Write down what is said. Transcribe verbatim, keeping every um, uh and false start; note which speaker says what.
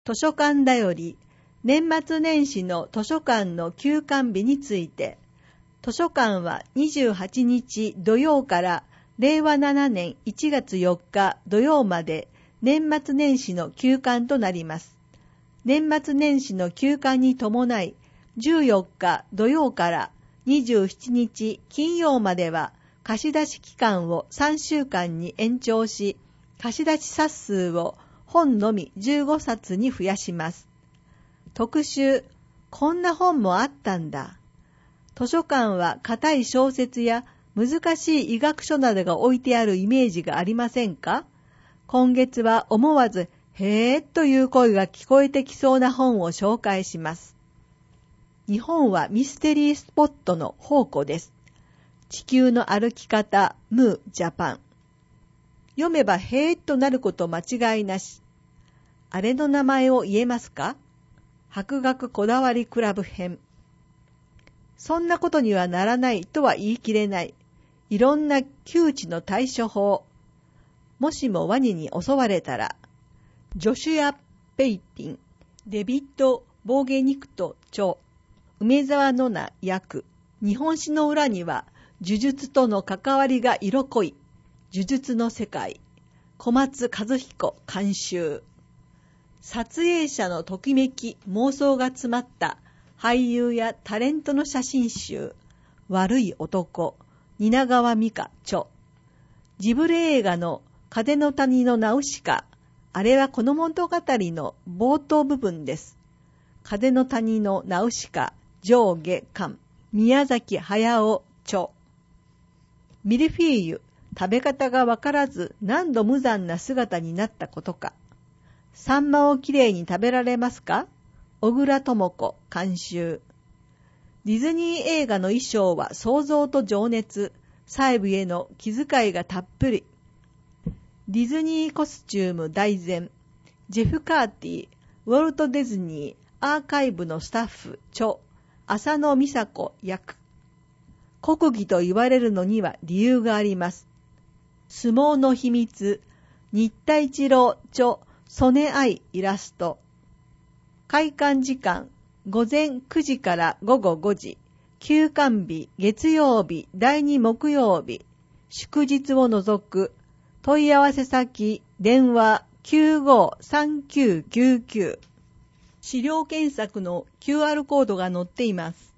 Speaker 1: 図書館だより年末年始の図書館の休館日について、図書館はにじゅうはちにち土曜かられいわななねんいちがつよっか土曜まで年末年始の休館となります。年末年始の休館に伴い、じゅうよっか土曜からにじゅうしちにち金曜までは貸し出し期間をさんしゅうかんに延長し、貸し出し冊数を本のみじゅうごさつに増やします。特集、こんな本もあったんだ。図書館は固い小説や難しい医学書などが置いてあるイメージがありませんか？今月は思わず、へーという声が聞こえてきそうな本を紹介します。日本はミステリースポットの宝庫です。地球の歩き方、ムー・ジャパン。読めばへーとなること間違いなし。あれの名前を言えますか？博学こだわりクラブ編。そんなことにはならないとは言い切れない。いろんな窮地の対処法。もしもワニに襲われたら、ジョシュア・ペイピン、デビッド・ボーゲニクト著、梅沢の名訳。日本史の裏には、呪術との関わりが色濃い。呪術の世界。小松和彦監修。撮影者のときめき、妄想が詰まった俳優やタレントの写真集。悪い男。蜷川美香著。ジブリ映画の風の谷のナウシカ。あれはこの物語の冒頭部分です。風の谷のナウシカ上下巻。宮崎駿著。ミルフィーユ。食べ方がわからず何度無残な姿になったことか。サンマをきれいに食べられますか？小倉智子監修。ディズニー映画の衣装は想像と情熱、細部への気遣いがたっぷり。ディズニーコスチューム大全。ジェフ・カーティ、ウォルト・ディズニーアーカイブのスタッフ著、浅野美佐子役。国技と言われるのには理由があります。相撲の秘密、新田一郎著、曽根愛イラスト。開館時間、午前くじからごごごじ。休館日、月曜日、第二木曜日。祝日を除く。問い合わせ先、電話 きゅうご さんきゅうきゅうきゅう。資料検索の キューアール コードが載っています。